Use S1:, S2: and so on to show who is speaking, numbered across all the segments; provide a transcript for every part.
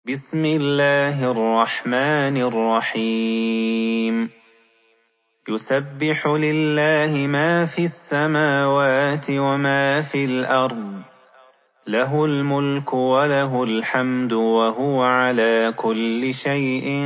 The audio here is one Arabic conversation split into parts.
S1: بسم الله الرحمن الرحيم يسبح لله ما في السماوات وما في الأرض له الملك وله الحمد وهو على كل شيء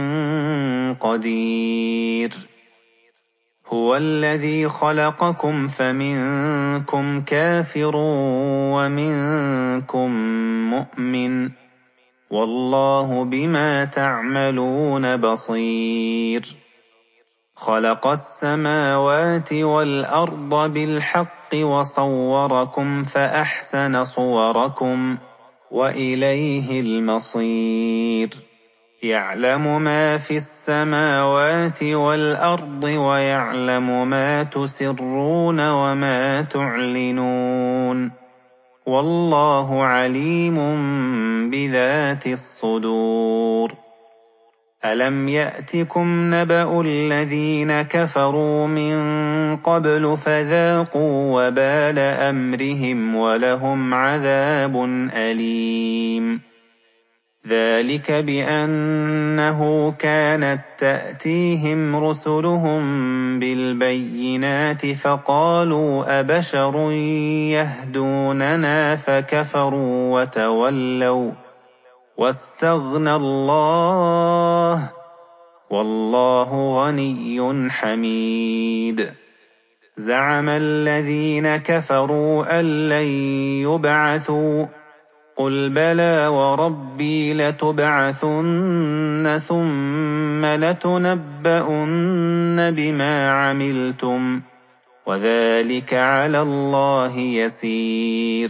S1: قدير هو الذي خلقكم فمنكم كافر ومنكم مؤمن والله بما تعملون بصير خلق السماوات والأرض بالحق وصوركم فأحسن صوركم وإليه المصير يعلم ما في السماوات والأرض ويعلم ما تسرون وما تعلنون والله عليم بذات الصدور ألم يأتكم نبأ الذين كفروا من قبل فذاقوا وبال أمرهم ولهم عذاب أليم ذلك بأنه كانت تأتيهم رسلهم بالبينات فقالوا أبشر يهدوننا فكفروا وتولوا واستغنى الله والله غني حميد زعم الذين كفروا أن لن يبعثوا قل بلى وربي لتبعثن ثم لتنبؤن بما عملتم وذلك على الله يسير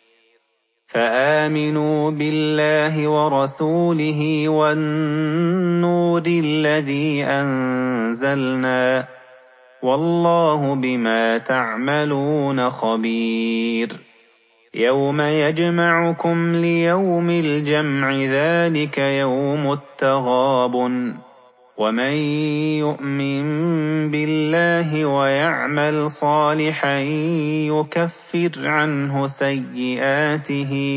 S1: فآمنوا بالله ورسوله والنور الذي أنزلنا والله بما تعملون خبير يوم يجمعكم ليوم الجمع ذلك يوم التغابن ومن يؤمن بالله ويعمل صالحا يكفر عنه سيئاته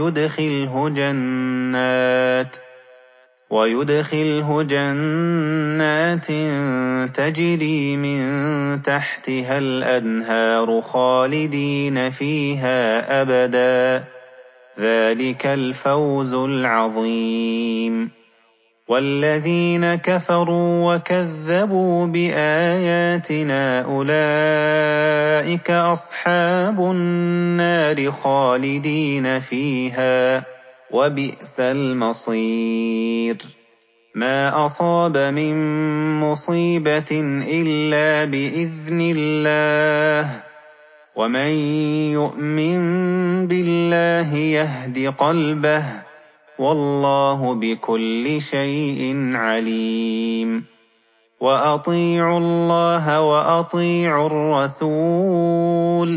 S1: ويدخله جنات تجري من تحتها الأنهار خالدين فيها أبدا ذلك الفوز العظيم والذين كفروا وكذبوا بآياتنا أولئك أصحاب النار خالدين فيها وبئس المصير ما أصاب من مصيبة إلا بإذن الله ومن يؤمن بالله يهد قلبه والله بكل شيء عليم وأطيعوا الله وأطيعوا الرسول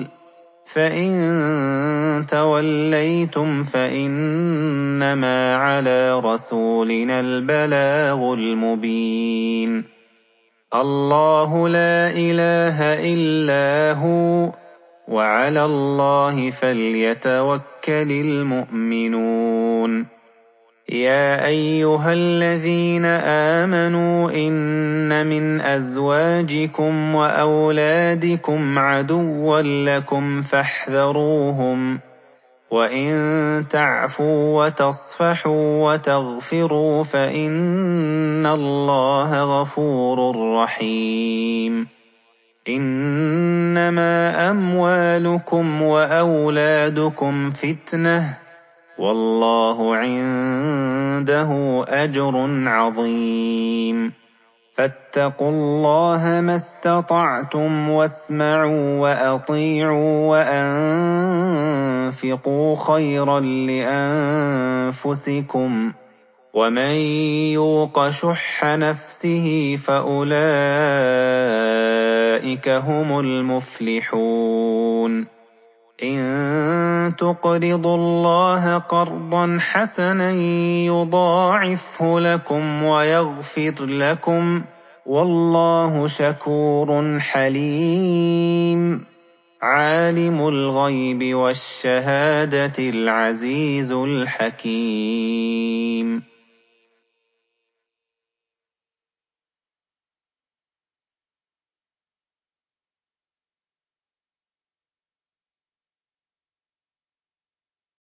S1: فإن توليتم فإنما على رسولنا البلاغ المبين الله لا إله إلا هو وعلى الله فليتوكل المؤمنون يا أيها الذين آمنوا إن من أزواجكم وأولادكم عدوا لكم فاحذروهم وإن تعفوا وتصفحوا وتغفروا فإن الله غفور رحيم إنما أموالكم وأولادكم فتنة والله عنده أجر عظيم فاتقوا الله ما استطعتم واسمعوا وأطيعوا وأنفقوا خيرا لأنفسكم ومن يوق شح نفسه فأولئك هم المفلحون إن تقرضوا الله قرضا حسنا يضاعفه لكم ويغفر لكم والله شكور حليم عالم الغيب والشهادة العزيز الحكيم